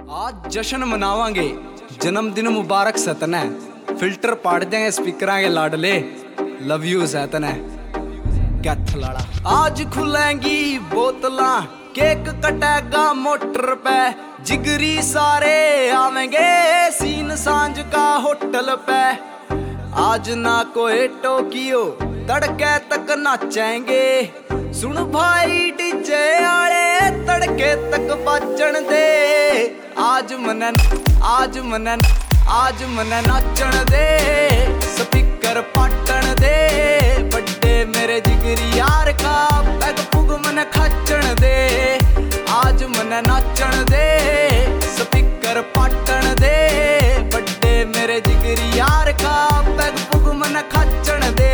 आज जश्न मनावांगे जन्मदिन मुबारक सतने फिल्टर पाड़ देंगे स्पीकर के लाडले लव यू सतने कैथ लाड़ा। आज खुलेंगी बोतलां केक कटेगा मोटर पे जिगरी सारे आवेंगे सीन सांझ का होटल पे। आज ना कोई टोकियो तड़के तक नाचेंगे सुन भाई डीजे आले तड़के तक बजन दे। आज मने नाचन दे स्पीकर पाटन दे बड्डे मेरे जिगरी यार का पैग पुग मन खचन दे। आज मने नाचन दे स्पीकर पाटन दे बड्डे मेरे जिगरी यार का पैग पुग मन खचन दे।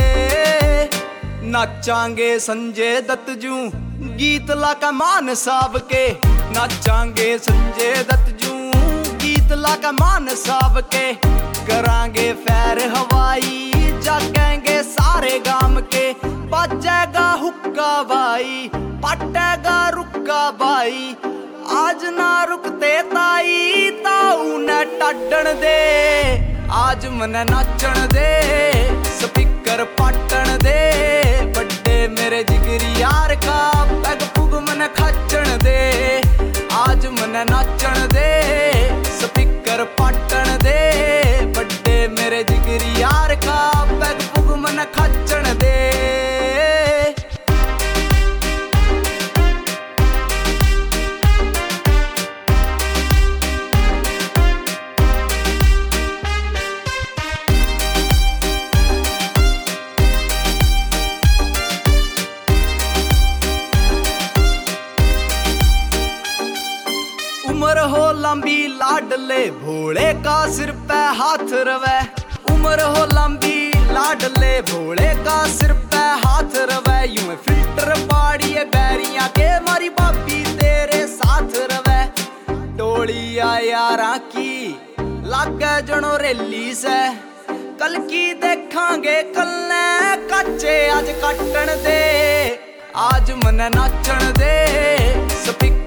नाचांगे संजय दत्त जू गीत लाका मान साहब के नाचांगे संजय दत्त जू गीत लाका मान साहब के। करांगे फैर हवाई जागेंगे सारे गाम के बजेगा हुक्का भाई पटेगा रुक्का भाई। आज ना रुकते ताई ताऊ ने टाडन दे। आज मने नाचन दे स्पीकर पाटन दे बड्डे मेरे जिगरी यार का पैग पुग मन खचन दे। आज मने नाचन दे स्पीकर पाटन दे बड्डे मेरे जिगरी यार का पैग पुग मन खचन दे। उम्र हो लंबी लाडले भोले का सिर पे हाथ रवे। उम्र हो लंबी लाडले भोले का सिर पे हाथ रवे। यूं फिल्टर पाड़िए बैरियां के मारी बापी तेरे साथ रवे। टोलिया यारा की लागे जनो रेली से कल की देखांगे कल ने कच्चे आज कटन दे। आज मने नाचन दे स्पीकर